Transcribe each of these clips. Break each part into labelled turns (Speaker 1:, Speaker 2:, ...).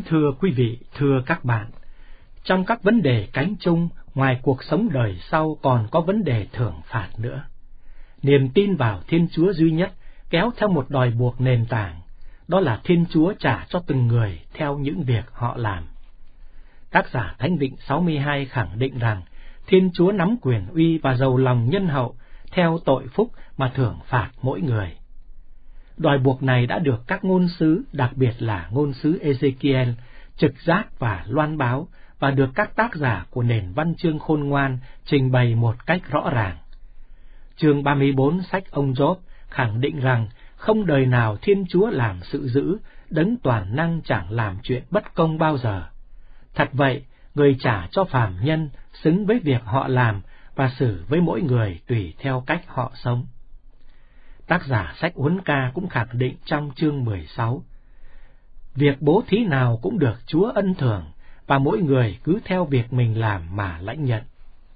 Speaker 1: thưa quý vị, thưa các bạn, trong các vấn đề cánh chung, ngoài cuộc sống đời sau còn có vấn đề thưởng phạt nữa. Niềm tin vào Thiên Chúa duy nhất kéo theo một đòi buộc nền tảng, đó là Thiên Chúa trả cho từng người theo những việc họ làm. Tác giả Thánh Vịnh 62 khẳng định rằng Thiên Chúa nắm quyền uy và giàu lòng nhân hậu theo tội phúc mà thưởng phạt mỗi người. Đòi buộc này đã được các ngôn sứ, đặc biệt là ngôn sứ Ezekiel, trực giác và loan báo, và được các tác giả của nền văn chương khôn ngoan trình bày một cách rõ ràng. Chương 34 sách ông Gióp khẳng định rằng không đời nào Thiên Chúa làm sự dữ, đấng toàn năng chẳng làm chuyện bất công bao giờ. Thật vậy, người trả cho phàm nhân xứng với việc họ làm và xử với mỗi người tùy theo cách họ sống. Tác giả sách Uốn Ca cũng khẳng định trong chương 16, việc bố thí nào cũng được Chúa ân thường, và mỗi người cứ theo việc mình làm mà lãnh nhận.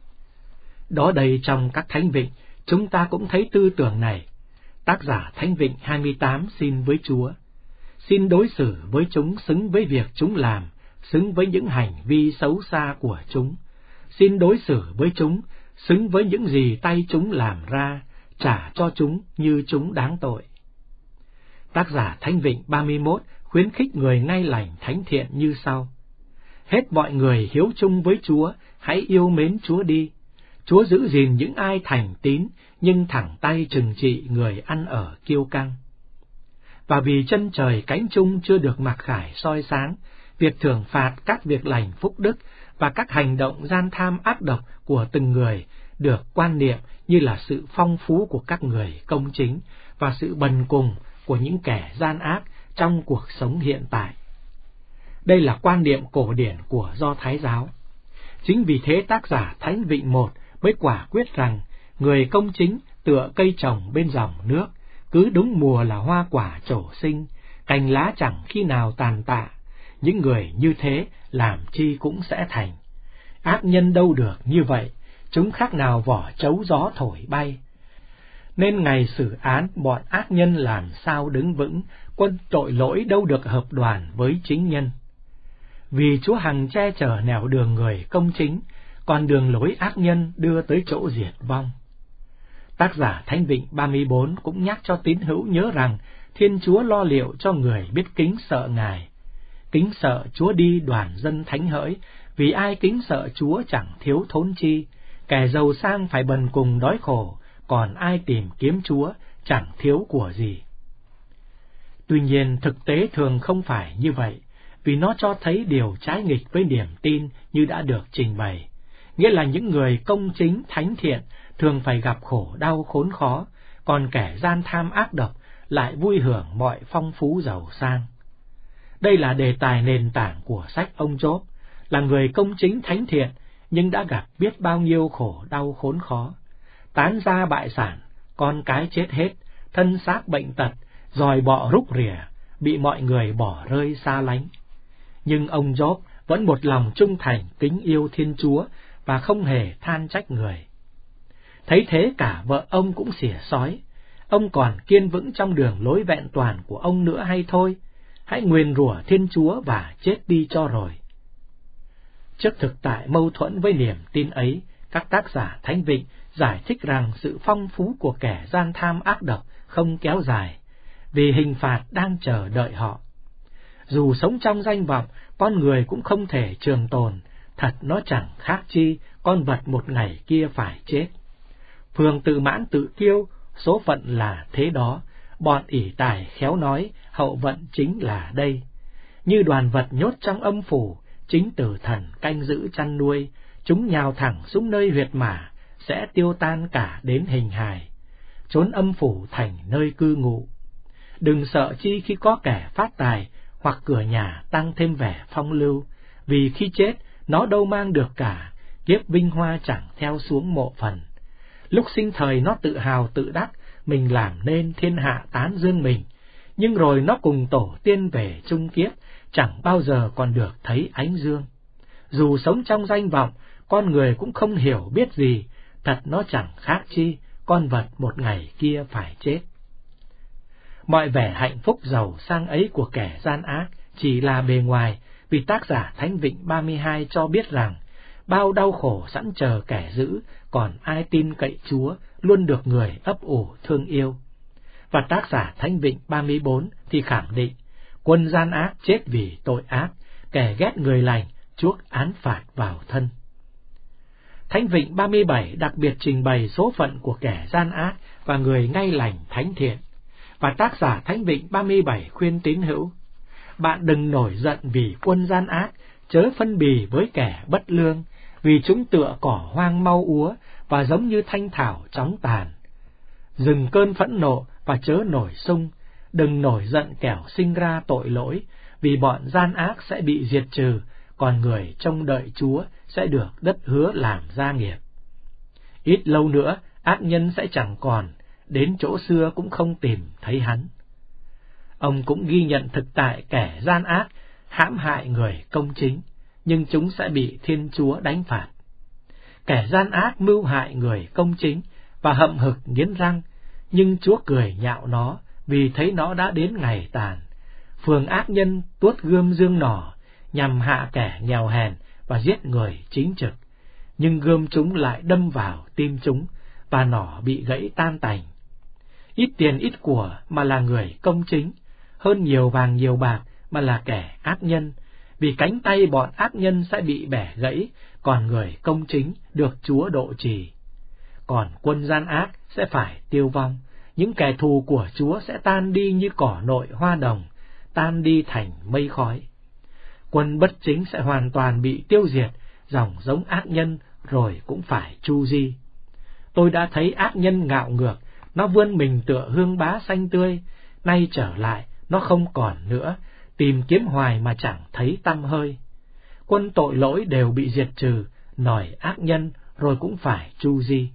Speaker 1: Đó đây trong các thánh vịnh, chúng ta cũng thấy tư tưởng này. Tác giả Thánh Vịnh 28 xin với Chúa, xin đối xử với chúng xứng với việc chúng làm, xứng với những hành vi xấu xa của chúng. Xin đối xử với chúng xứng với những gì tay chúng làm ra, trả cho chúng như chúng đáng tội. Tác giả Thánh Vịnh 31 khuyến khích người ngay lành thánh thiện như sau: hết mọi người hiếu chung với Chúa, hãy yêu mến Chúa đi. Chúa giữ gìn những ai thành tín, nhưng thẳng tay trừng trị người ăn ở kiêu căng. Và vì chân trời cánh chung chưa được mặc khải soi sáng, việc thưởng phạt các việc lành phúc đức và các hành động gian tham ác độc của từng người được quan niệm như là sự phong phú của các người công chính và sự bần cùng của những kẻ gian ác trong cuộc sống hiện tại. Đây là quan niệm cổ điển của Do Thái giáo. Chính vì thế tác giả Thánh Vịnh 1 mới quả quyết rằng người công chính tựa cây trồng bên dòng nước, cứ đúng mùa là hoa quả trổ sinh, cành lá chẳng khi nào tàn tạ. Những người như thế làm chi cũng sẽ thành. Ác nhân đâu được như vậy, chúng khác nào vỏ trấu gió thổi bay. Nên ngày xử án bọn ác nhân làm sao đứng vững, quân tội lỗi đâu được hợp đoàn với chính nhân. Vì Chúa hằng che chở nẻo đường người công chính, còn đường lối ác nhân đưa tới chỗ diệt vong. Tác giả Thánh Vịnh 34 cũng nhắc cho tín hữu nhớ rằng Thiên Chúa lo liệu cho người biết kính sợ Ngài. Kính sợ Chúa đi đoàn dân thánh hỡi, vì ai kính sợ Chúa chẳng thiếu thốn chi. Kẻ giàu sang phải bần cùng đói khổ, còn ai tìm kiếm Chúa chẳng thiếu của gì. Tuy nhiên thực tế thường không phải như vậy, vì nó cho thấy điều trái nghịch với niềm tin như đã được trình bày. Nghĩa là những người công chính thánh thiện thường phải gặp khổ đau khốn khó, còn kẻ gian tham ác độc lại vui hưởng mọi phong phú giàu sang. Đây là đề tài nền tảng của sách ông Gióp, là người công chính thánh thiện nhưng đã gặp biết bao nhiêu khổ đau khốn khó. Tán gia bại sản, con cái chết hết, thân xác bệnh tật, dòi bọ rúc rỉa, bị mọi người bỏ rơi xa lánh. Nhưng ông Gióp vẫn một lòng trung thành kính yêu Thiên Chúa và không hề than trách người. Thấy thế cả vợ ông cũng xỉa xói. Ông còn kiên vững trong đường lối vẹn toàn của ông nữa hay thôi? Hãy nguyền rủa Thiên Chúa và chết đi cho rồi. Trước thực tại mâu thuẫn với niềm tin ấy, các tác giả Thánh Vịnh giải thích rằng sự phong phú của kẻ gian tham ác độc không kéo dài, vì hình phạt đang chờ đợi họ. Dù sống trong danh vọng, con người cũng không thể trường tồn, thật nó chẳng khác chi con vật một ngày kia phải chết. Phường tự mãn tự kiêu, số phận là thế đó, bọn ỷ tài khéo nói, hậu vận chính là đây. Như đoàn vật nhốt trong âm phủ, chính tử thần canh giữ chăn nuôi, chúng nhào thẳng xuống nơi huyệt mả, sẽ tiêu tan cả đến hình hài, trốn âm phủ thành nơi cư ngụ. Đừng sợ chi khi có kẻ phát tài, hoặc cửa nhà tăng thêm vẻ phong lưu, vì khi chết, nó đâu mang được cả, kiếp vinh hoa chẳng theo xuống mộ phần. Lúc sinh thời nó tự hào tự đắc, mình làm nên thiên hạ tán dương mình, nhưng rồi nó cùng tổ tiên về chung kiếp, chẳng bao giờ còn được thấy ánh dương. Dù sống trong danh vọng, con người cũng không hiểu biết gì, thật nó chẳng khác chi, con vật một ngày kia phải chết. Mọi vẻ hạnh phúc giàu sang ấy của kẻ gian ác chỉ là bề ngoài, vì tác giả Thánh Vịnh 32 cho biết rằng bao đau khổ sẵn chờ kẻ dữ, còn ai tin cậy Chúa luôn được người ấp ủ thương yêu. Và tác giả Thánh Vịnh 34 thì khẳng định, quân gian ác chết vì tội ác, kẻ ghét người lành chuốc án phạt vào thân. Thánh Vịnh 37 đặc biệt trình bày số phận của kẻ gian ác và người ngay lành thánh thiện. Và tác giả Thánh Vịnh 37 khuyên tín hữu, bạn đừng nổi giận vì quân gian ác, chớ phân bì với kẻ bất lương, vì chúng tựa cỏ hoang mau úa và giống như thanh thảo chóng tàn. Dừng cơn phẫn nộ và chớ nổi sung, đừng nổi giận kẻo sinh ra tội lỗi, vì bọn gian ác sẽ bị diệt trừ, còn người trông đợi Chúa sẽ được đất hứa làm gia nghiệp. Ít lâu nữa, ác nhân sẽ chẳng còn, đến chỗ xưa cũng không tìm thấy hắn. Ông cũng ghi nhận thực tại kẻ gian ác hãm hại người công chính, nhưng chúng sẽ bị Thiên Chúa đánh phạt. Kẻ gian ác mưu hại người công chính và hậm hực nghiến răng, nhưng Chúa cười nhạo nó vì thấy nó đã đến ngày tàn. Phường ác nhân tuốt gươm dương nỏ, nhằm hạ kẻ nghèo hèn và giết người chính trực, nhưng gươm chúng lại đâm vào tim chúng, và nỏ bị gãy tan tành. Ít tiền ít của mà là người công chính, hơn nhiều vàng nhiều bạc mà là kẻ ác nhân, vì cánh tay bọn ác nhân sẽ bị bẻ gãy, còn người công chính được Chúa độ trì. Còn quân gian ác sẽ phải tiêu vong, những kẻ thù của Chúa sẽ tan đi như cỏ nội hoa đồng, tan đi thành mây khói. Quân bất chính sẽ hoàn toàn bị tiêu diệt, dòng giống ác nhân rồi cũng phải tru di. Tôi đã thấy ác nhân ngạo ngược, nó vươn mình tựa hương bá xanh tươi, nay trở lại nó không còn nữa, tìm kiếm hoài mà chẳng thấy tăm hơi. Quân tội lỗi đều bị diệt trừ, nòi ác nhân rồi cũng phải tru di.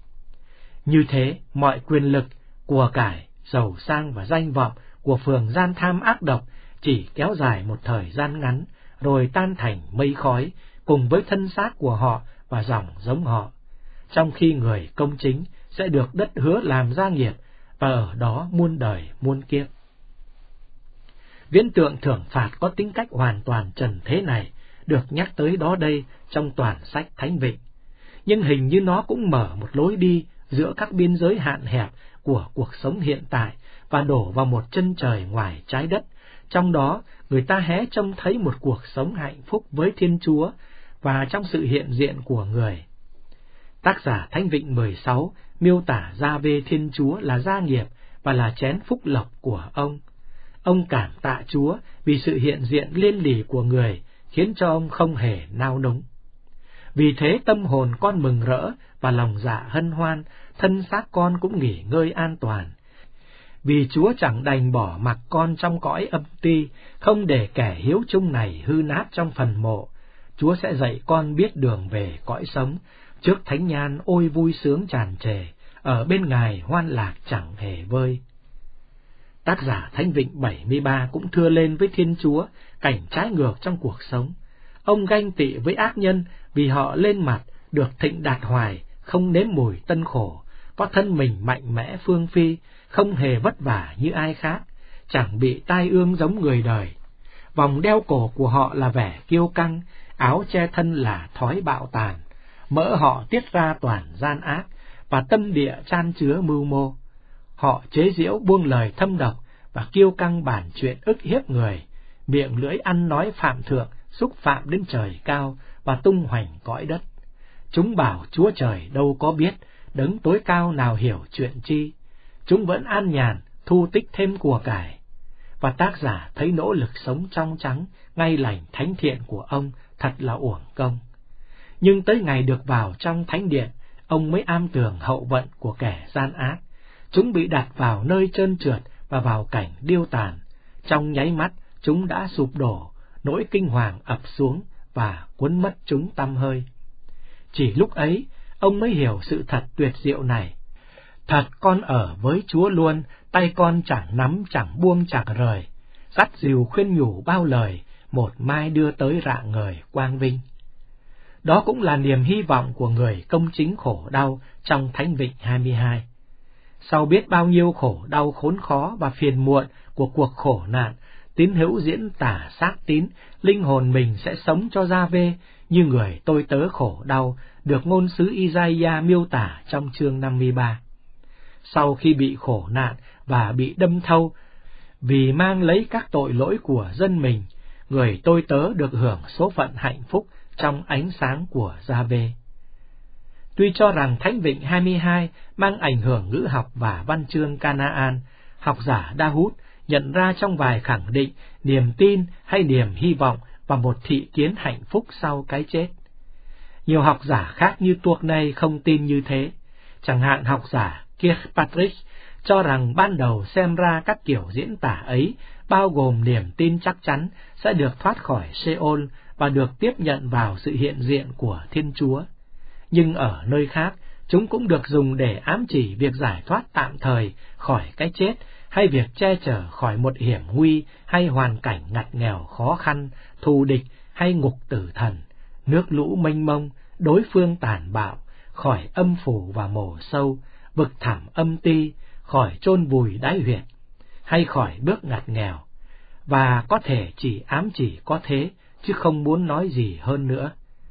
Speaker 1: Như thế, mọi quyền lực, của cải, giàu sang và danh vọng của phường gian tham ác độc chỉ kéo dài một thời gian ngắn, rồi tan thành mây khói, cùng với thân xác của họ và dòng giống họ, trong khi người công chính sẽ được đất hứa làm gia nghiệp, và ở đó muôn đời muôn kiếp. Viễn tượng thưởng phạt có tính cách hoàn toàn trần thế này được nhắc tới đó đây trong toàn sách Thánh Vịnh, nhưng hình như nó cũng mở một lối đi giữa các biên giới hạn hẹp của cuộc sống hiện tại và đổ vào một chân trời ngoài trái đất. Trong đó, người ta hé trông thấy một cuộc sống hạnh phúc với Thiên Chúa và trong sự hiện diện của người. Tác giả Thánh Vịnh 16 miêu tả ra về Thiên Chúa là gia nghiệp và là chén phúc lộc của ông. Ông cảm tạ Chúa vì sự hiện diện liên lỉ của người khiến cho ông không hề nao núng. Vì thế tâm hồn con mừng rỡ và lòng dạ hân hoan, thân xác con cũng nghỉ ngơi an toàn. Vì Chúa chẳng đành bỏ mặc con trong cõi âm ti, không để kẻ hiếu chung này hư nát trong phần mộ. Chúa sẽ dạy con biết đường về cõi sống, trước thánh nhan ôi vui sướng tràn trề, ở bên Ngài hoan lạc chẳng hề vơi. Tác giả Thánh Vịnh 73 cũng thưa lên với Thiên Chúa cảnh trái ngược trong cuộc sống. Ông ganh tị với ác nhân vì họ lên mặt, được thịnh đạt hoài, không nếm mùi tân khổ, có thân mình mạnh mẽ phương phi, không hề vất vả như ai khác, chẳng bị tai ương giống người đời. Vòng đeo cổ của họ là vẻ kiêu căng, áo che thân là thói bạo tàn, mỡ họ tiết ra toàn gian ác, và tâm địa chan chứa mưu mô. Họ chế giễu buông lời thâm độc và kiêu căng bàn chuyện ức hiếp người, miệng lưỡi ăn nói phạm thượng, xúc phạm đến trời cao và tung hoành cõi đất. Chúng bảo Chúa Trời đâu có biết, đấng tối cao nào hiểu chuyện chi. Chúng vẫn an nhàn, thu tích thêm của cải. Và tác giả thấy nỗ lực sống trong trắng, ngay lành thánh thiện của ông thật là uổng công. Nhưng tới ngày được vào trong thánh điện, ông mới am tường hậu vận của kẻ gian ác. Chúng bị đặt vào nơi trơn trượt và vào cảnh điêu tàn. Trong nháy mắt, chúng đã sụp đổ, nỗi kinh hoàng ập xuống và cuốn mất chúng tăm hơi. Chỉ lúc ấy, ông mới hiểu sự thật tuyệt diệu này. Thật con ở với Chúa luôn, tay con chẳng nắm chẳng buông chẳng rời, dắt dìu khuyên nhủ bao lời, một mai đưa tới rạng ngời quang vinh. Đó cũng là niềm hy vọng của người công chính khổ đau trong Thánh Vịnh 22. Sau biết bao nhiêu khổ đau khốn khó và phiền muộn của cuộc khổ nạn, tín hữu diễn tả xác tín, linh hồn mình sẽ sống cho Gia-vê như người tôi tớ khổ đau, được ngôn sứ Isaiah miêu tả trong chương 53. Sau khi bị khổ nạn và bị đâm thâu, vì mang lấy các tội lỗi của dân mình, người tôi tớ được hưởng số phận hạnh phúc trong ánh sáng của Gia-vê. Tuy cho rằng Thánh Vịnh 22 mang ảnh hưởng ngữ học và văn chương Canaan, học giả Đa-hút nhận ra trong vài khẳng định niềm tin hay niềm hy vọng và một thị kiến hạnh phúc sau cái chết. Nhiều học giả khác như tuộc này không tin như thế. Chẳng hạn học giả Kirkpatrick cho rằng ban đầu xem ra các kiểu diễn tả ấy bao gồm niềm tin chắc chắn sẽ được thoát khỏi Sheol và được tiếp nhận vào sự hiện diện của Thiên Chúa. Nhưng ở nơi khác, chúng cũng được dùng để ám chỉ việc giải thoát tạm thời khỏi cái chết, hay việc che chở khỏi một hiểm nguy hay hoàn cảnh ngặt nghèo khó khăn, thù địch hay ngục tử thần, nước lũ mênh mông, đối phương tàn bạo, khỏi âm phủ và mồ sâu, vực thẳm âm ti, khỏi chôn vùi đáy huyệt, hay khỏi bước ngặt nghèo, và có thể chỉ ám chỉ có thế, chứ không muốn nói gì hơn nữa.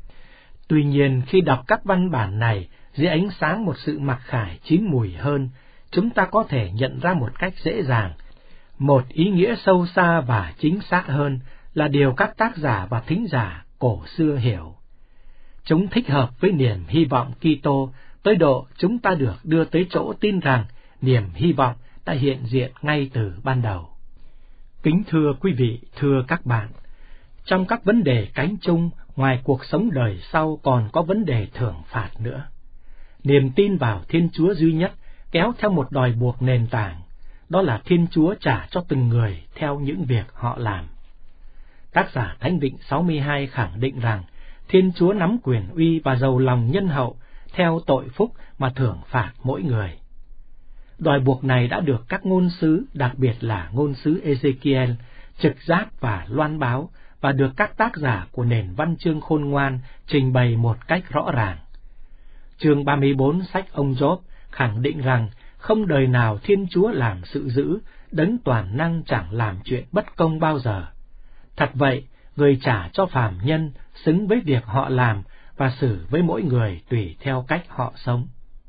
Speaker 1: Tuy nhiên, khi đọc các văn bản này dưới ánh sáng một sự mặc khải chín mùi hơn, chúng ta có thể nhận ra một cách dễ dàng một ý nghĩa sâu xa và chính xác hơn là điều các tác giả và thính giả cổ xưa hiểu. Chúng thích hợp với niềm hy vọng Kitô tới độ chúng ta được đưa tới chỗ tin rằng niềm hy vọng đã hiện diện ngay từ ban đầu. Kính thưa quý vị, thưa các bạn, trong các vấn đề cánh chung, ngoài cuộc sống đời sau còn có vấn đề thưởng phạt nữa. Niềm tin vào Thiên Chúa duy nhất kéo theo một đòi buộc nền tảng, đó là Thiên Chúa trả cho từng người theo những việc họ làm. Tác giả Thánh Vịnh 62 khẳng định rằng Thiên Chúa nắm quyền uy và giàu lòng nhân hậu theo tội phúc mà thưởng phạt mỗi người. Đòi buộc này đã được các ngôn sứ, đặc biệt là ngôn sứ Ezekiel, trực giác và loan báo, và được các tác giả của nền văn chương khôn ngoan trình bày một cách rõ ràng. Chương 34 sách ông Gióp khẳng định rằng không đời nào Thiên Chúa làm sự dữ, đấng toàn năng chẳng làm chuyện bất công bao giờ. Thật vậy, người trả cho phàm nhân xứng với việc họ làm và xử với mỗi người tùy theo cách họ sống.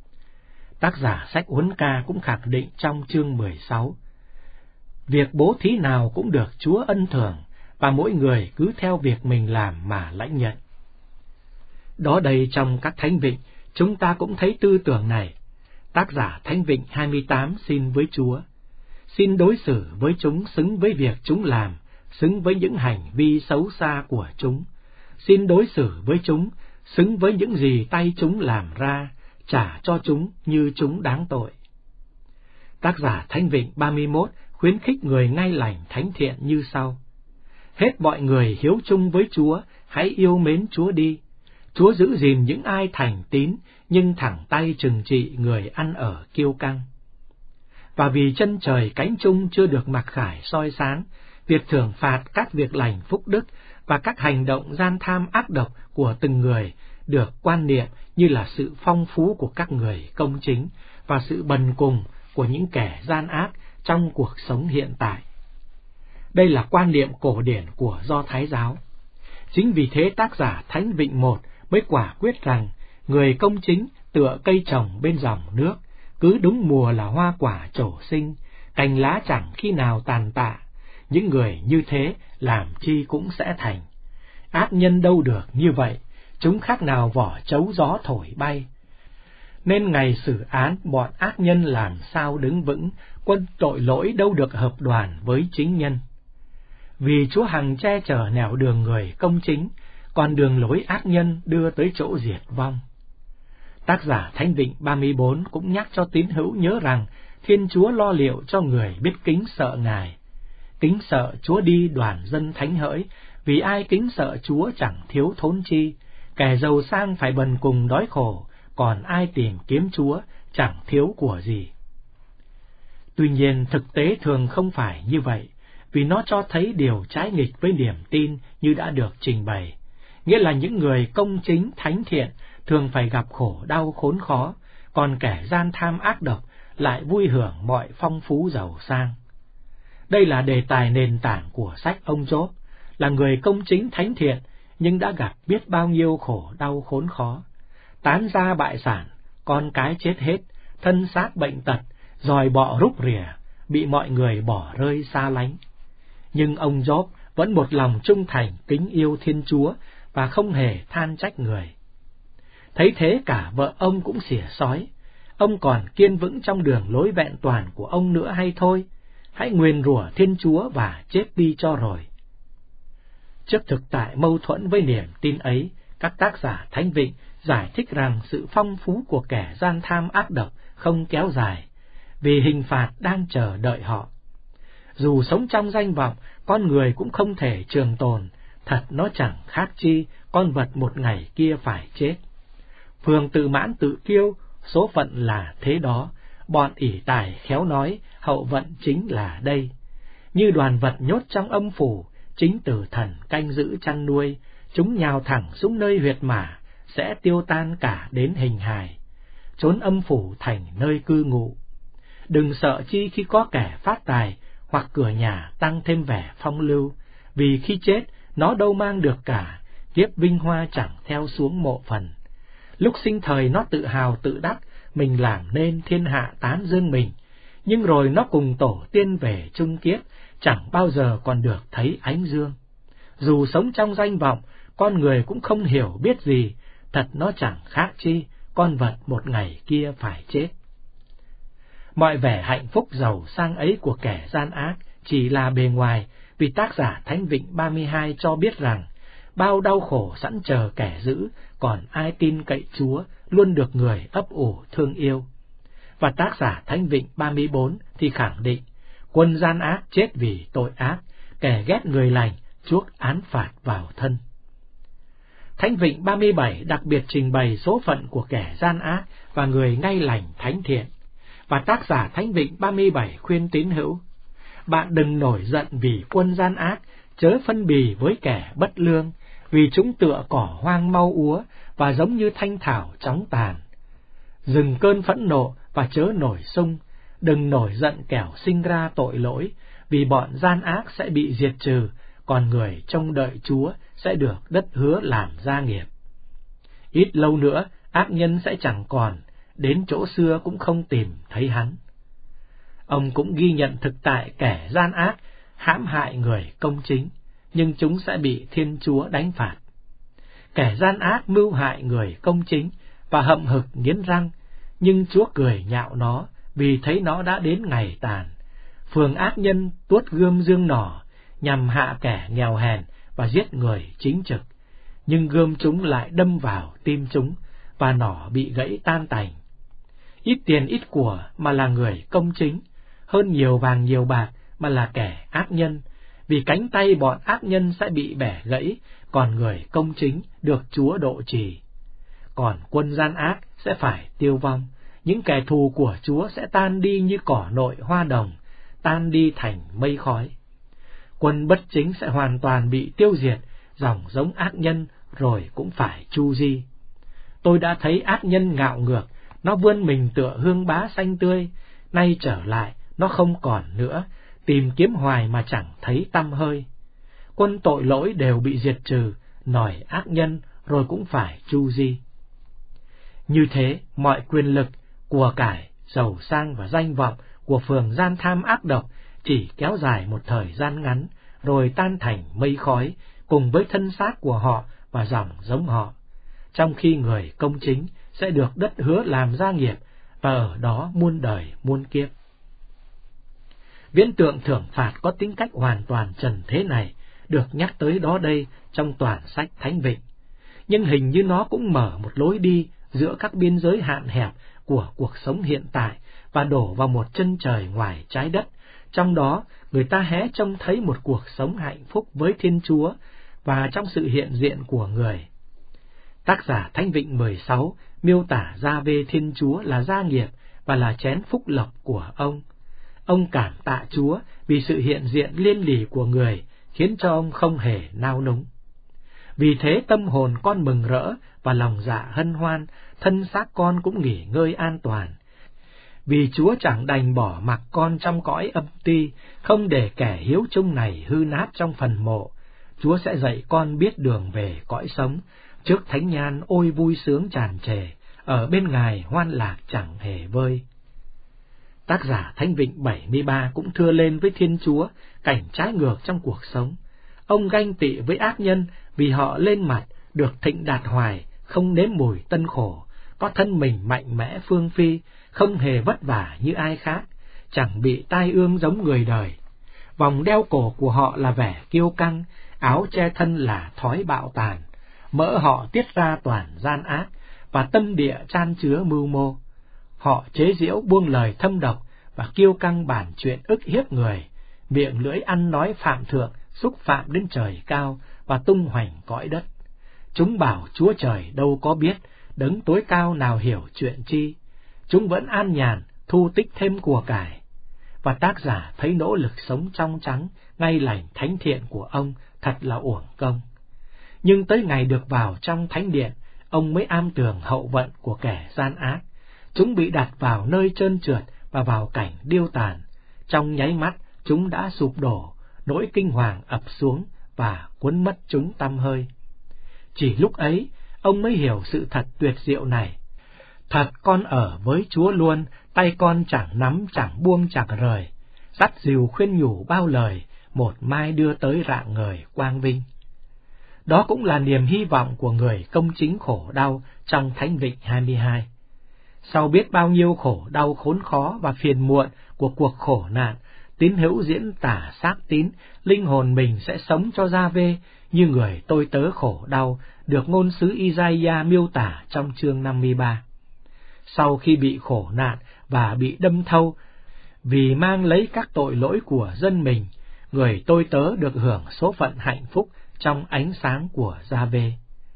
Speaker 1: Tác giả sách Uốn Ca cũng khẳng định trong chương 16, việc bố thí nào cũng được Chúa ân thưởng, và mỗi người cứ theo việc mình làm mà lãnh nhận. Đó đây trong các Thánh Vịnh, chúng ta cũng thấy tư tưởng này. Tác giả Thánh Vịnh 28 xin với Chúa, xin đối xử với chúng xứng với việc chúng làm, xứng với những hành vi xấu xa của chúng. Xin đối xử với chúng xứng với những gì tay chúng làm ra, trả cho chúng như chúng đáng tội. Tác giả Thánh Vịnh 31 khuyến khích người ngay lành thánh thiện như sau: hết mọi người hiếu chung với Chúa, hãy yêu mến Chúa đi. Chúa giữ gìn những ai thành tín, nhưng thẳng tay trừng trị người ăn ở kiêu căng. Và vì chân trời cánh chung chưa được mặc khải soi sáng, việc thưởng phạt các việc lành phúc đức và các hành động gian tham ác độc của từng người được quan niệm như là sự phong phú của các người công chính và sự bần cùng của những kẻ gian ác trong cuộc sống hiện tại. Đây là quan niệm cổ điển của Do Thái giáo. Chính vì thế tác giả Thánh Vịnh 1 mới quả quyết rằng người công chính tựa cây trồng bên dòng nước, cứ đúng mùa là hoa quả trổ sinh, cành lá chẳng khi nào tàn tạ. Những người như thế làm chi cũng sẽ thành. Ác nhân đâu được như vậy, chúng khác nào vỏ trấu gió thổi bay. Nên ngày xử án bọn ác nhân làm sao đứng vững, quân tội lỗi đâu được hợp đoàn với chính nhân. Vì Chúa hằng che chở nẻo đường người công chính, còn đường lối ác nhân đưa tới chỗ diệt vong. Tác giả Thánh Vịnh 34 cũng nhắc cho tín hữu nhớ rằng Thiên Chúa lo liệu cho người biết kính sợ Ngài. Kính sợ Chúa đi đoàn dân thánh hỡi, vì ai kính sợ Chúa chẳng thiếu thốn chi. Kẻ giàu sang phải bần cùng đói khổ, còn ai tìm kiếm Chúa chẳng thiếu của gì. Tuy nhiên thực tế thường không phải như vậy, vì nó cho thấy điều trái nghịch với niềm tin như đã được trình bày. Nghĩa là những người công chính thánh thiện thường phải gặp khổ đau khốn khó, còn kẻ gian tham ác độc lại vui hưởng mọi phong phú giàu sang. Đây là đề tài nền tảng của sách ông Job, là người công chính thánh thiện, nhưng đã gặp biết bao nhiêu khổ đau khốn khó. Tán gia bại sản, con cái chết hết, thân xác bệnh tật, dòi bọ rúc rỉa, bị mọi người bỏ rơi xa lánh. Nhưng ông Job vẫn một lòng trung thành kính yêu Thiên Chúa và không hề than trách người. Thấy thế cả vợ ông cũng xỉa xói. Ông còn kiên vững trong đường lối vẹn toàn của ông nữa hay thôi? Hãy nguyền rủa Thiên Chúa và chết đi cho rồi. Trước thực tại mâu thuẫn với niềm tin ấy, các tác giả Thánh Vịnh giải thích rằng sự phong phú của kẻ gian tham ác độc không kéo dài, vì hình phạt đang chờ đợi họ. Dù sống trong danh vọng, con người cũng không thể trường tồn, thật nó chẳng khác chi con vật một ngày kia phải chết. Phường tự mãn tự kiêu, số phận là thế đó, bọn ỷ tài khéo nói, hậu vận chính là đây. Như đoàn vật nhốt trong âm phủ, chính tử thần canh giữ chăn nuôi, chúng nhào thẳng xuống nơi huyệt mả, sẽ tiêu tan cả đến hình hài, trốn âm phủ thành nơi cư ngụ. Đừng sợ chi khi có kẻ phát tài, hoặc cửa nhà tăng thêm vẻ phong lưu, vì khi chết, nó đâu mang được cả, kiếp vinh hoa chẳng theo xuống mộ phần. Lúc sinh thời nó tự hào tự đắc, mình làm nên thiên hạ tán dương mình, nhưng rồi nó cùng tổ tiên về chung kiếp, chẳng bao giờ còn được thấy ánh dương. Dù sống trong danh vọng, con người cũng không hiểu biết gì, thật nó chẳng khác chi, con vật một ngày kia phải chết. Mọi vẻ hạnh phúc giàu sang ấy của kẻ gian ác chỉ là bề ngoài, vì tác giả Thánh Vịnh 32 cho biết rằng, bao đau khổ sẵn chờ kẻ dữ, còn ai tin cậy Chúa luôn được người ấp ủ thương yêu. Và tác giả Thánh Vịnh 34 thì khẳng định, quân gian ác chết vì tội ác, kẻ ghét người lành chuốc án phạt vào thân. Thánh Vịnh 37 đặc biệt trình bày số phận của kẻ gian ác và người ngay lành thánh thiện. Và tác giả Thánh Vịnh 37 khuyên tín hữu, bạn đừng nổi giận vì quân gian ác, chớ phân bì với kẻ bất lương, vì chúng tựa cỏ hoang mau úa và giống như thanh thảo chóng tàn. Dừng cơn phẫn nộ và chớ nổi xung, đừng nổi giận kẻo sinh ra tội lỗi, vì bọn gian ác sẽ bị diệt trừ, còn người trông đợi Chúa sẽ được đất hứa làm gia nghiệp. Ít lâu nữa, ác nhân sẽ chẳng còn, đến chỗ xưa cũng không tìm thấy hắn. Ông cũng ghi nhận thực tại kẻ gian ác hãm hại người công chính, nhưng chúng sẽ bị Thiên Chúa đánh phạt. Kẻ gian ác mưu hại người công chính và hậm hực nghiến răng, nhưng Chúa cười nhạo nó vì thấy nó đã đến ngày tàn. Phường ác nhân tuốt gươm dương nỏ nhằm hạ kẻ nghèo hèn và giết người chính trực, nhưng gươm chúng lại đâm vào tim chúng và nỏ bị gãy tan tành. Ít tiền ít của mà là người công chính, hơn nhiều vàng nhiều bạc mà là kẻ ác nhân, vì cánh tay bọn ác nhân sẽ bị bẻ gãy, còn người công chính được Chúa độ trì. Còn quân gian ác sẽ phải tiêu vong, những kẻ thù của Chúa sẽ tan đi như cỏ nội hoa đồng, tan đi thành mây khói. Quân bất chính sẽ hoàn toàn bị tiêu diệt, dòng giống ác nhân rồi cũng phải chu di. Tôi đã thấy ác nhân ngạo ngược, nó vươn mình tựa hương bá xanh tươi, nay trở lại, nó không còn nữa, tìm kiếm hoài mà chẳng thấy tăm hơi. Quân tội lỗi đều bị diệt trừ, nòi ác nhân rồi cũng phải chu di. Như thế, mọi quyền lực, của cải, giàu sang và danh vọng của phường gian tham ác độc chỉ kéo dài một thời gian ngắn, rồi tan thành mây khói, cùng với thân xác của họ và dòng giống họ, trong khi người công chính sẽ được đất hứa làm gia nghiệp, và ở đó muôn đời muôn kiếp. Viễn tượng thưởng phạt có tính cách hoàn toàn trần thế này được nhắc tới đó đây trong toàn sách Thánh Vịnh, nhưng hình như nó cũng mở một lối đi giữa các biên giới hạn hẹp của cuộc sống hiện tại và đổ vào một chân trời ngoài trái đất. Trong đó, người ta hé trông thấy một cuộc sống hạnh phúc với Thiên Chúa và trong sự hiện diện của người. Tác giả Thánh Vịnh 16 miêu tả ra về Thiên Chúa là gia nghiệp và là chén phúc lộc của ông. Ông cảm tạ Chúa vì sự hiện diện liên lỉ của người khiến cho ông không hề nao núng. Vì thế tâm hồn con mừng rỡ và lòng dạ hân hoan, thân xác con cũng nghỉ ngơi an toàn. Vì Chúa chẳng đành bỏ mặc con trong cõi âm ti, không để kẻ hiếu chung này hư nát trong phần mộ. Chúa sẽ dạy con biết đường về cõi sống, trước thánh nhan ôi vui sướng tràn trề, ở bên Ngài hoan lạc chẳng hề vơi. Tác giả Thánh Vịnh 73 cũng thưa lên với Thiên Chúa cảnh trái ngược trong cuộc sống. Ông ganh tị với ác nhân vì họ lên mặt, được thịnh đạt hoài, không nếm mùi tân khổ, có thân mình mạnh mẽ phương phi, không hề vất vả như ai khác, chẳng bị tai ương giống người đời. Vòng đeo cổ của họ là vẻ kiêu căng, áo che thân là thói bạo tàn, mỡ họ tiết ra toàn gian ác, và tâm địa chan chứa mưu mô. Họ chế giễu buông lời thâm độc và kiêu căng bàn chuyện ức hiếp người, miệng lưỡi ăn nói phạm thượng, xúc phạm đến trời cao và tung hoành cõi đất. Chúng bảo Chúa Trời đâu có biết, đấng tối cao nào hiểu chuyện chi. Chúng vẫn an nhàn, thu tích thêm của cải. Và tác giả thấy nỗ lực sống trong trắng, ngay lành thánh thiện của ông thật là uổng công. Nhưng tới ngày được vào trong thánh điện, ông mới am tường hậu vận của kẻ gian ác. Chúng bị đặt vào nơi trơn trượt và vào cảnh điêu tàn. Trong nháy mắt, chúng đã sụp đổ, nỗi kinh hoàng ập xuống và cuốn mất chúng tăm hơi. Chỉ lúc ấy, ông mới hiểu sự thật tuyệt diệu này. Thật con ở với Chúa luôn, tay con chẳng nắm chẳng buông chẳng rời, dắt dìu khuyên nhủ bao lời, một mai đưa tới rạng ngời quang vinh. Đó cũng là niềm hy vọng của người công chính khổ đau trong Thánh Vịnh 22. Sau biết bao nhiêu khổ đau khốn khó và phiền muộn của cuộc khổ nạn, tín hữu diễn tả xác tín, linh hồn mình sẽ sống cho Gia-vê như người tôi tớ khổ đau, được ngôn sứ Isaiah miêu tả trong chương 53. Sau khi bị khổ nạn và bị đâm thâu, vì mang lấy các tội lỗi của dân mình, người tôi tớ được hưởng số phận hạnh phúc trong ánh sáng của Gia-vê.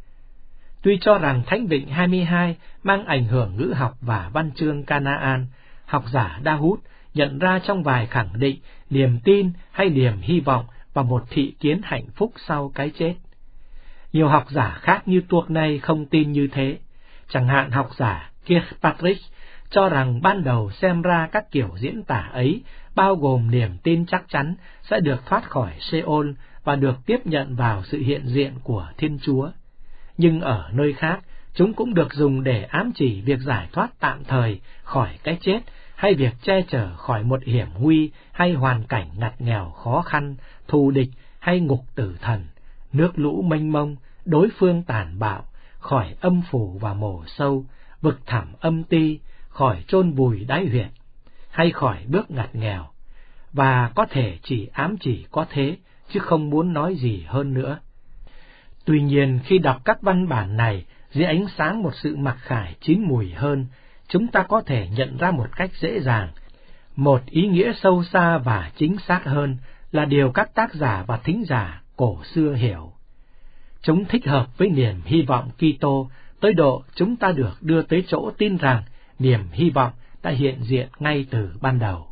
Speaker 1: Tuy cho rằng Thánh Vịnh 22 mang ảnh hưởng ngữ học và văn chương Canaan, học giả Đa-hút nhận ra trong vài khẳng định niềm tin hay niềm hy vọng và một thị kiến hạnh phúc sau cái chết. Nhiều học giả khác như tuộc này không tin như thế. Chẳng hạn học giả Kirkpatrick cho rằng ban đầu xem ra các kiểu diễn tả ấy bao gồm niềm tin chắc chắn sẽ được thoát khỏi Sheol và được tiếp nhận vào sự hiện diện của Thiên Chúa. Nhưng ở nơi khác, chúng cũng được dùng để ám chỉ việc giải thoát tạm thời khỏi cái chết, hay việc che chở khỏi một hiểm nguy hay hoàn cảnh ngặt nghèo khó khăn, thù địch hay ngục tử thần, nước lũ mênh mông, đối phương tàn bạo, khỏi âm phủ và mồ sâu, vực thẳm âm ti, khỏi chôn vùi đáy huyệt, hay khỏi bước ngặt nghèo, và có thể chỉ ám chỉ có thế, chứ không muốn nói gì hơn nữa. Tuy nhiên, khi đọc các văn bản này dưới ánh sáng một sự mặc khải chín mùi hơn, chúng ta có thể nhận ra một cách dễ dàng một ý nghĩa sâu xa và chính xác hơn là điều các tác giả và thính giả cổ xưa hiểu. Chúng thích hợp với niềm hy vọng Kitô tới độ chúng ta được đưa tới chỗ tin rằng niềm hy vọng đã hiện diện ngay từ ban đầu.